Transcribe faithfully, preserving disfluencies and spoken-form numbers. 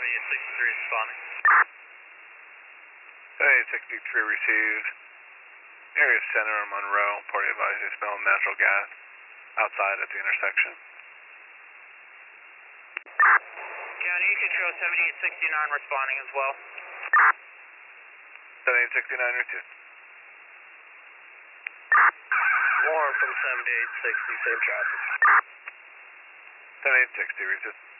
seventy-eight sixty-three responding. seventy-eight sixty-three received. Area center of Monroe. Party advised they smell natural gas outside at the intersection. County, you can show seventy-eight sixty-nine responding as well. seventy-eight sixty-nine received. Warren from seventy-eight sixty, same traffic. seventy-eight sixty received.